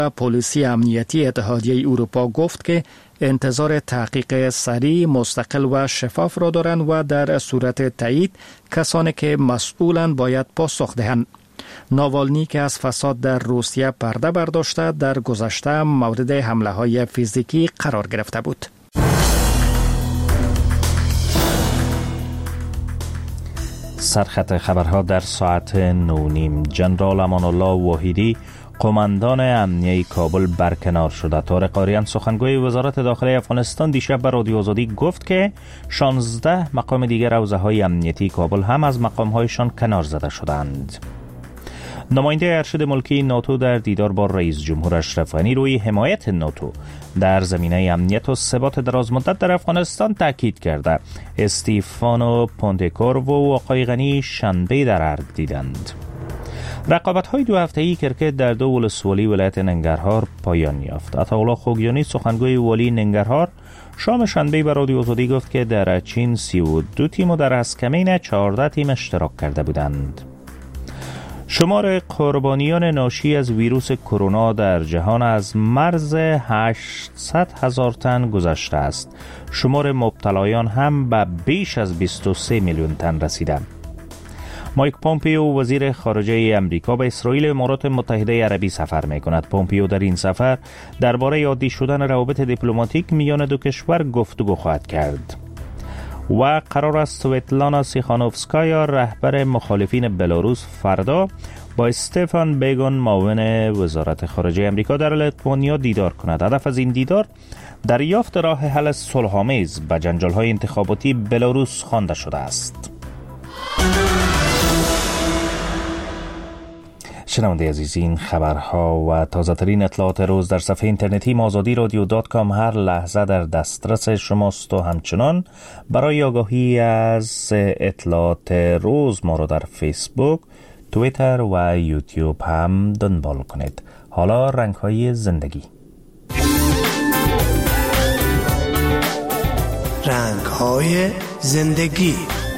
پلیسی امنیتی اتحادیه اروپا گفت که انتظار تحقیق سریع، مستقل و شفاف را دارند و در صورت تایید کسانی که مسئولند باید پاسخ دهند. ناوالنی که از فساد در روسیه پرده برداشته در گذشته مورد حمله های فیزیکی قرار گرفته بود. سرخط خبرها در ساعت 9:30. جنرال امان الله واحدی قماندان امنیه کابل برکنار شده. طارق آریان سخنگوی وزارت داخلی افغانستان دیشب به رادیو آزادی گفت که 16 مقام دیگر حوزه‌های امنیتی کابل هم از مقام‌هایشان کنار زده شدند. نماینده ارشد ملکی ناتو در دیدار با رئیس جمهور اشرف غنی روی حمایت ناتو در زمینه امنیت و ثبات درازمدت در افغانستان تاکید کرده. استیفانو پونتکورو و آقای غنی شنبه در ارگ دیدند. رقابت‌های 2 هفته‌ای کرکت در 2 ولسوالی ولایت ننگرهار پایان یافت. عطاالله خوگیانی سخنگوی والی ننگرهار شام شنبه به رادیو آزادی گفت که در چین 32 تیم و در اسکمین 14 تیم اشتراک کرده بودند. شمار قربانیان ناشی از ویروس کرونا در جهان از مرز 800,000 تن گذشته است. شمار مبتلایان هم به بیش از 23 میلیون تن رسیده. مایک پومپیو وزیر خارجه امریکا به اسرائیل امارات متحده عربی سفر می‌کند. پومپیو در این سفر درباره عادی شدن روابط دیپلماتیک میان دو کشور گفتگو خواهد کرد. و قرار است سویتلانا سیخانوفسکایا رهبر مخالفین بلاروس فردا با استفان بیگون معاون وزارت خارجه امریکا در لیتوانیا دیدار کند. هدف از این دیدار دریافت راه حل صلح‌آمیز به جنجال‌های انتخاباتی بلاروس خوانده شده است. شنونده عزیز، این خبرها و تازه ترین اطلاعات روز در صفحه اینترنتی azadiradio.com هر لحظه در دسترس شماست و همچنان برای آگاهی از اطلاعات روز ما را در فیسبوک، توییتر و یوتیوب هم دنبال کنید. حالا رنگ‌های زندگی. رنگ‌های زندگی.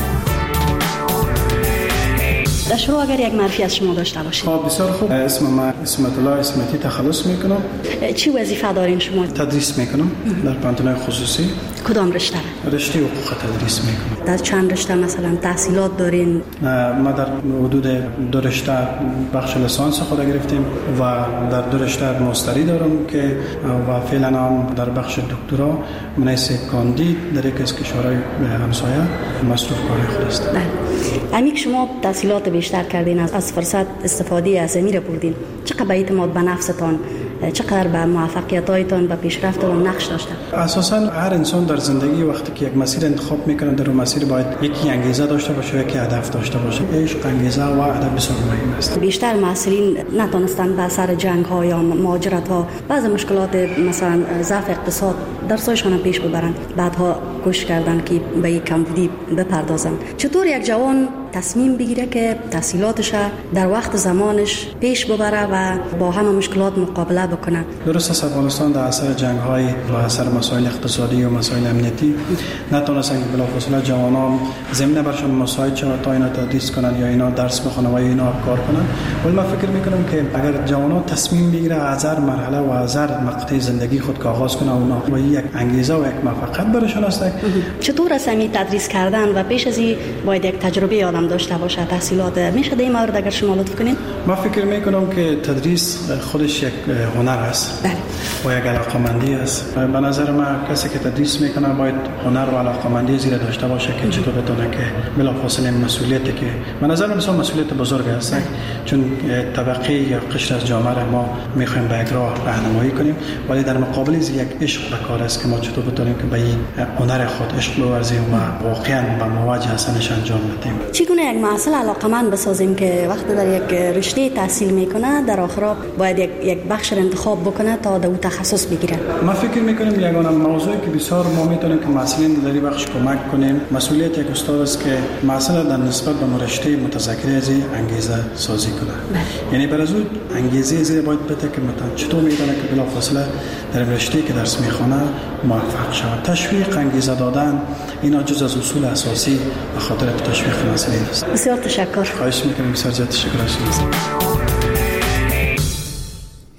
در شروع اگر یک معرفی از شما داشته باشید. بسیار خوب. اسم من اسمت الله اسمتی تخلص میکنم. چی وظیفه دارین شما؟ تدریس میکنم در پانتونای خصوصی. کدام رشته؟ رشته حقوق تدریس میکنم. در چند رشته مثلا تحصیلات دارین؟ ما در حدود 2 رشته بخش لیسانس خود گرفتیم و در 2 رشته ماستری دارم که و فعلا هم در بخش دکترا منیس کاندید در یک از کشورهای همسایه مصروف کار خود است. امیک شما تحصیلات بیشتر کردین، از فرصت استفاده از امیر بردین، چقدر به اعتماد به نفستان، چقدر به موفقیت‌هایتان و پیشرفتتان نقش داشته؟ اساساً هر انسان در زندگی وقتی که یک مسیر انتخاب میکنه در اون مسیر باید یکی انگیزه داشته باشه و یکی هدف داشته باشه. عشق، انگیزه و هدف بسیار مهم است. بیشتر محصلین نتونستن به اثر جنگ‌ها یا مهاجرت‌ها بعض مشکلات مثلا ضعف اقتصاد درسایشان پیش ببرن، بعدها کوشش کردن که به یک کمبودی بپردازن. چطور یک جوان تصمیم بگیره که تحصیلاتش در وقت زمانش پیش ببره و با همه مشکلات مقابله بکنه؟ درست است افغانستان در اثر جنگ‌های و اثر مسائل اقتصادی و مسائل امنیتی نتونستن بلافاصله جوانان زمینه برشون مساعد شود تا اینا تدریس کنن یا اینا درس بخونن و اینا کار کنن. ولی من فکر میکنم که اگر جوانان تصمیم بگیره از هر مرحله و از هر مقطع زندگی خود که آغاز کنه اونا و یک انگیزه و یک موفقیت برشون است. چطور است این تدریس کردن و پیش از این باید یک تجربه آدم داشته باشه تحصیلات؟ میشه در این مورد اگر شما لطف کنین؟ من فکر میکنم که تدریس خودش یک هنر است و یک علاقمندی است. به نظر من کسی که تدریس میکنه باید هنر و علاقمندی زیر داشته باشه که چطور بتونه که بلافاصله مسئولیتی که به نظر من مسئولیت بزرگ است، چون طبقه یا قشر از جامعه ما میخوایم به یک راه راهنمایی کنیم، ولی در مقابل یک عشق به کار است که ما چطور بتونیم که به این هنر خود عشق بورزیم و واقعا به مواجه هستنش انجام بدیم. چگونه یک محصل علاقمند بسازیم که وقتی در یک رشته تحصیل میکنه در آخر باید یک بخش انتخاب بکنه تا در اون تخصص بگیره؟ ما فکر میکنیم یگانه موضوعی که بسیار ما میتونیم که محصلین در این بخش کمک کنیم مسئولیت یک استاد است که محصل در نسبت به رشته متذکره از انگیزه سازی کنه. یعنی برای زود انگیزه زیر باید بده که مثلا چطور میتونه که بلافاصله در رشته که درس میخونه موفق شود. تشویق، انگیزه دادن اینا جز از اصول اساسی به خاطر تشویق محصلین است. بسیار تشکر. خواهش میکنم. بسیار زیاد تشکر.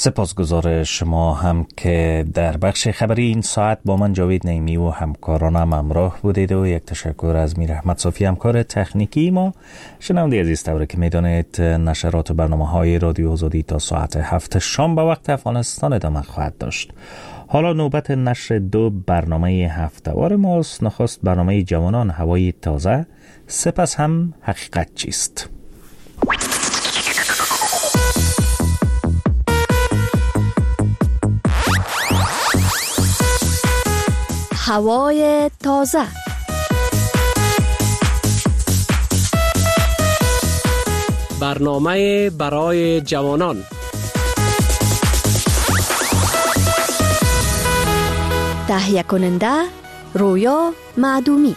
سپاسگزار شما هم که در بخش خبری این ساعت با من جاوید نعیمی و همکارانم همراه بودید و یک تشکر از میر احمد صافی همکار تکنیکی ما. شنونده عزیز طوری که میدانید نشرات و برنامه‌های رادیو آزادی تا ساعت 7 شام به وقت افغانستان ادامه خواهد داشت. حالا نوبت نشر 2 برنامه هفته‌وار ماست. نخست برنامه جوانان هوای تازه، سپس هم حقیقت چیست. هوای تازه. برنامه برای جوانان. تهیه کننده رویا معدومی.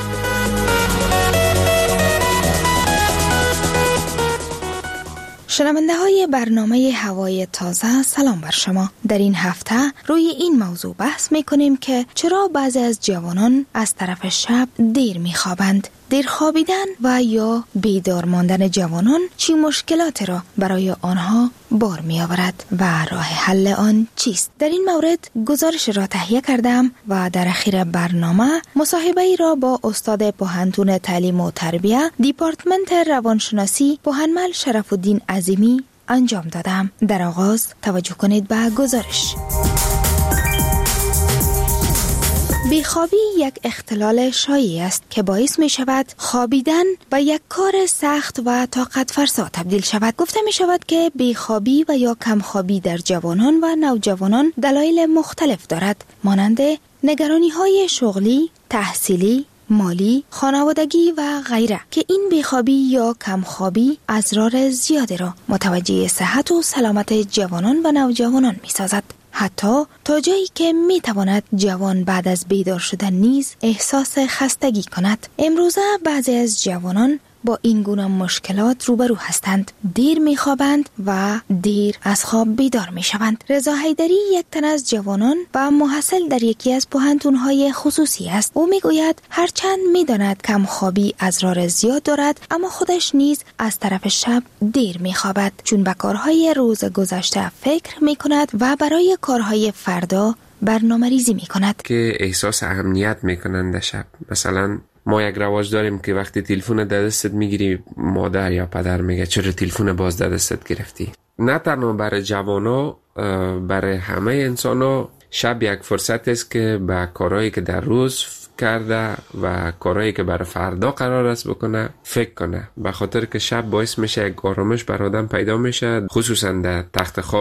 شنونده های برنامه هوای تازه، سلام بر شما. در این هفته روی این موضوع بحث می کنیم که چرا بعضی از جوانان از طرف شب دیر می خوابند. دیر خوابیدن و یا بیدار ماندن جوانان چی مشکلات را برای آنها بار می آورد و راه حل آن چیست؟ در این مورد گزارش را تهیه کردم و در اخیر برنامه مصاحبه ای را با استاد پوهنتون تعلیم و تربیه دیپارتمنت روانشناسی پوهنمل شرف الدین عظیمی انجام دادم. در آغاز توجه کنید به گزارش. بیخوابی یک اختلال شایع است که باعث می شود خوابیدن به یک کار سخت و طاقت فرسا تبدیل شود. گفته می شود که بیخوابی و یا کمخوابی در جوانان و نوجوانان دلایل مختلف دارد، مانند نگرانی های شغلی، تحصیلی، مالی، خانوادگی و غیره، که این بیخوابی یا کمخوابی اضرار زیادی را متوجه صحت و سلامت جوانان و نوجوانان می سازد. حتی تا جایی که می تواند جوان بعد از بیدار شدن نیز احساس خستگی کند. امروزه بعضی از جوانان با این گونه مشکلات روبرو هستند. دیر می خوابند و دیر از خواب بیدار می شوند. رضا حیدری یک تن از جوانان و محصل در یکی از پوهنتون‌های خصوصی است. او می گوید هرچند می داند کم خوابی اضرار زیاد دارد، اما خودش نیز از طرف شب دیر می خوابد، چون به کارهای روز گذشته فکر می کند و برای کارهای فردا برنامه ریزی می کند. که احساس اهمیت می کنند در شب. مثلا ما یک رواج داریم که وقتی تلفن در دستت میگیری مادر یا پدر میگه چرا تلفن باز در دستت گرفتی. نه تنها برای جوانا، برای همه انسانا شب یک فرصت است که به کارهایی که در روز کرده و کارهایی که برای فردا قرار است بکنه فکر کنه، به خاطر که شب باعث میشه یک آرامش بر آدم پیدا میشه، خصوصا در تخت خواب